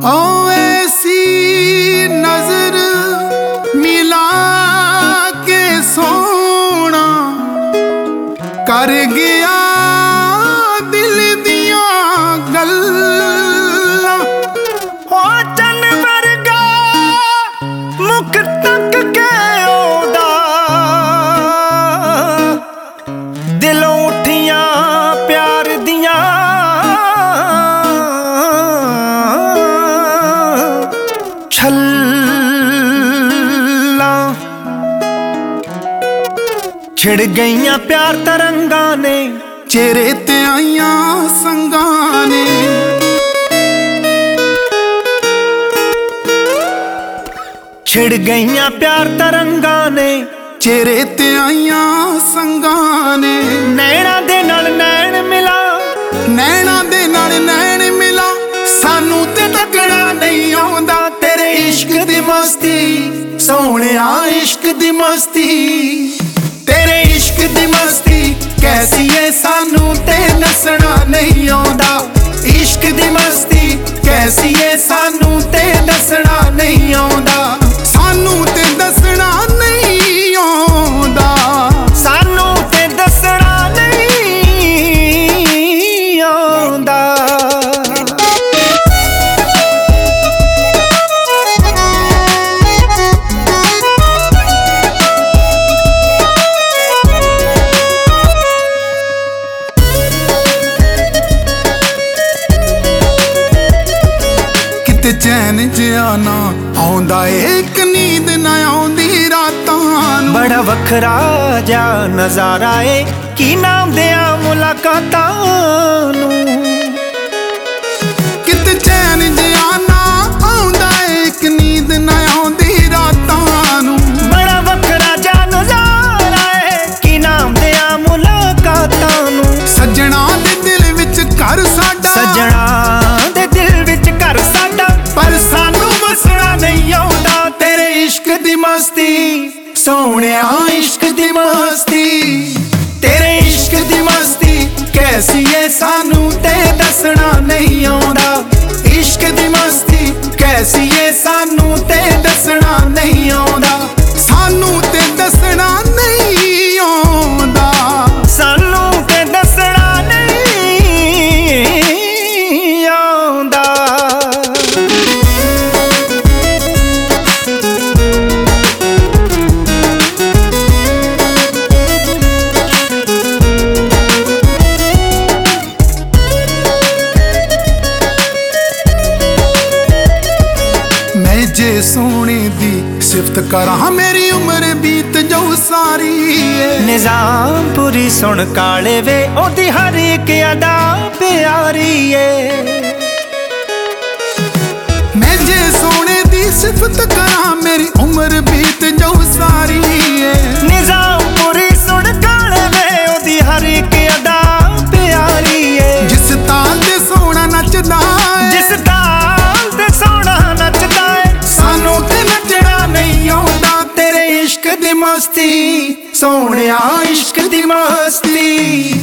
ओ ऐसी नजर मिला के सोना कर गया दिल दिया गल्लां। ओ चन वर्गा मुख तक के ओदा दिलों उठियां प्यार दियां छल्लां। छिड़ गईयां प्यार तरंगां ने चेहरे ते आईयां संगां ने। छिड़ गईयां प्यार तरंगां ने चेहरे ते आईयां संगां ने। नैना दे नाल नैन मिला, नैना दे नाल नैन मिला, सानू ते तकड़ा नहीं आउंदा तेरे इश्क दी मस्ती सोहणिया। इश्क दी मस्ती तेरे इश्क दी मस्ती कैसी है सानू ते दसना नहीं आउंदा। इश्क दी मस्ती कैसी है सानू ते दसना नहीं आउंदा। सानू ते दसना नहीं आउंदा। सानू ते दसना नहीं आउंदा। किते चैन जिया ना आउंदा एक नींद ना आउंदी रातां नूं। बड़ा वखरा जा नजारा है की नाम दिया मुलाकातां नूं। किते चैन जिया ना आउंदा एक नींद ना आउंदी रातां नूं। बड़ा वखरा जा नजारा है की नाम दिया मुलाकातां नूं। सजना दे दिल विच घर साडा, सजना दे दिल विच घर साडा, पर सानू बसना नहीं आउंदा तेरे इश्क दी मस्ती सोहणिया। इश्क दी मस्ती तेरे इश्क दी मस्ती कैसी है सानू ते दसना नहीं आउंदा। इश्क दी मस्ती कैसी है सानू ते दसना नहीं आउंदा। सानू ते दसना नहीं आउंदा। सानू ते दसना नहीं आउंदा। मैं जे सोने दी सिफत करा मेरी उम्र बीत जाऊ सारी है। निजाम पूरी सुन काले वे ओदी हर एक अदा प्यारी है। मैं जे सोने दी सिफत करा मेरी उम्र बीत जाऊ सारी है। निजाम पूरी सुन काले वे ओदी हर एक अदा प्यारी है। जिस ताल ते सोना नचदा है, जिस ताल ते सोना नचदा है, सानू ते नचना नहीं आउंदा तेरे इश्क दी मस्ती सोहणिया। इश्क दी मस्ती